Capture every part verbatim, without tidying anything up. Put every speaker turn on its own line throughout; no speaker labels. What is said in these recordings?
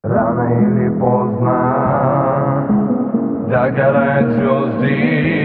Рано или поздно догорают звезды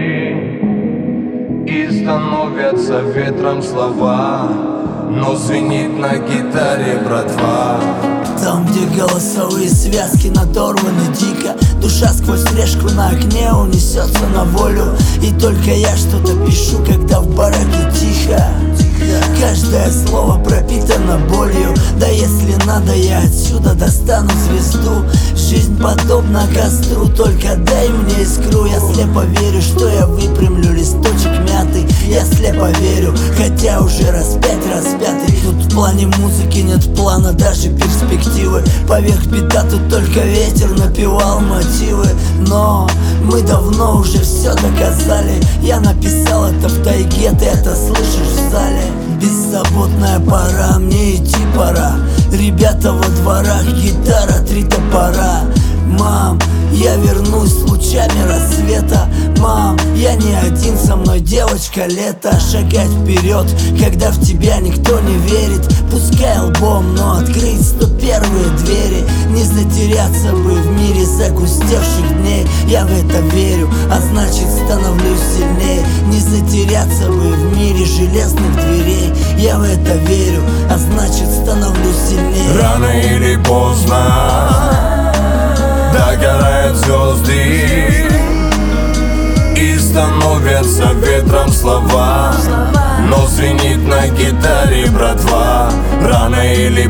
и становятся ветром слова, но звенит на гитаре братва.
Там, где голосовые связки надорваны дико, душа сквозь решку на окне унесется на волю. И только я что-то пишу, когда в бараке тихо. Каждое слово пропитано болью. Да если надо, я отсюда достану звезду. Жизнь подобна костру, только дай мне искру. Я слепо верю, что я выпрямлю листочек мятый. Я слепо верю, хотя уже раз пять распятый. Тут в плане музыки нет плана, даже перспективы. Поверх бита тут только ветер напевал мотивы. Но мы давно уже все доказали. Я написал это в тайге, ты это слышишь в зале. Беззаботная пора, мне идти пора. Ребята во дворах, гитара, три топора. Мам, я вернусь с лучами рассвета. Мам, я не один, со мной девочка лето. Шагать вперед, когда в тебя никто не верит. Пускай лбом, но открыть сто первые двери. Не затеряться бы в мире загустевших дней. Я в это верю, а значит становлюсь сильнее. Не затеряться бы в мире железных дверей. Я в это верю, а значит становлюсь сильнее.
Рано или поздно догорают звезды и становятся ветром слова, но звенит на гитаре братва. Рано или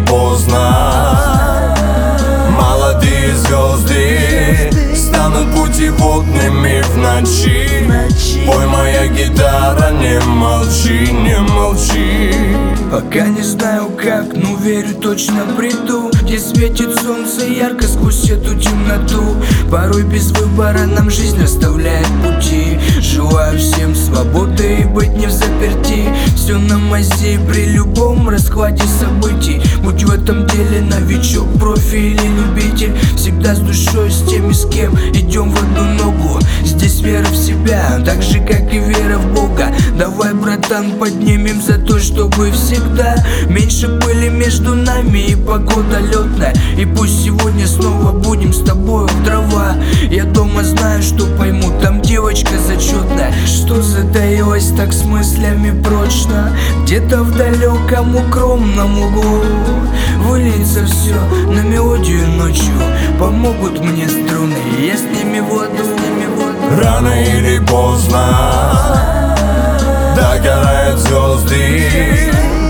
поздно молодые звезды станут путеводными в ночи. Пой, моя гитара, не молчи, не молчи.
Пока не знаю как, но верю, точно приду, где светит солнце ярко сквозь эту темноту. Порой без выбора нам жизнь оставляет пути. Желаю всем свободы и быть не в заперти. Все на мазе при любом раскладе событий. Будь в этом деле новичок, профи или любитель, всегда с душой, с теми, с кем идем в одну ногу. Здесь вера в себя, так же как и вера в Бога. Давай, братан, поднимем за то, чтобы всегда меньше пыли между нами и погода летная. И пусть сегодня снова будем с тобой в дрова. Я дома знаю, что пойму, там девочка зачетная, что затаилась так с мыслями прочно. Где-то в далеком укромном углу выльется все на мелодию ночью. Помогут мне струны, я с ними воду, с ними воду.
Рано или поздно догорают звезды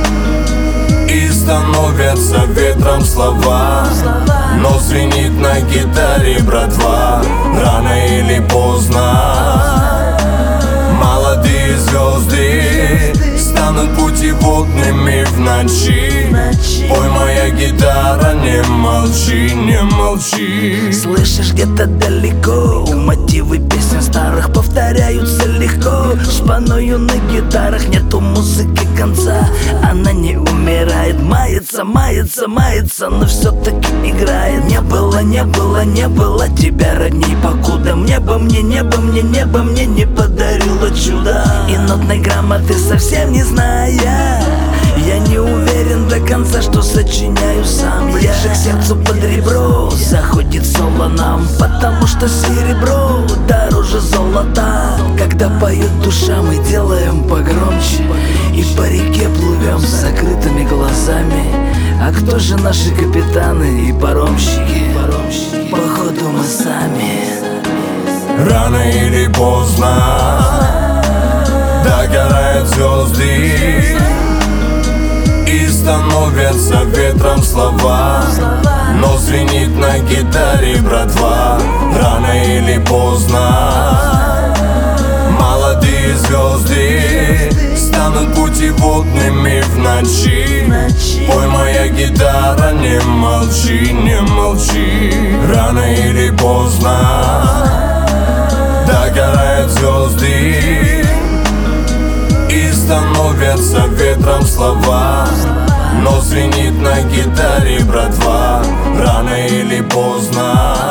и становятся ветром слова, но звенит на гитаре братва. Рано или поздно молодые звезды станут путеводными в ночи. Пой, моя гитара, не молчи, не молчи.
Слышишь, где-то далеко мотивы песен старых повторяются легко. Шпаною на гитарах, нету музыки конца. Она не умирает, мается, мается, мается, но все-таки играет. Не было, не было, не было тебя, родней, покуда небо мне, небо мне, небо мне не подарило чудо. И нотной грамоты совсем не зная, я не уверен до конца, что сочиняю сам. Ближе к сердцу под ребро заходит соло нам, потому что серебро дороже золота. Когда поет душа, мы делаем погромче и по реке плывем с закрытыми глазами. А кто же наши капитаны и паромщики? Походу мы сами.
Рано или поздно догорают звезды и становятся ветром слова, но звенит на гитаре братва. Рано или поздно молодые звезды станут путеводными в ночи. Пой, моя гитара, не молчи, не молчи. Рано или поздно догорают звезды и становятся ветром слова, но звенит на гитаре братва. Рано или поздно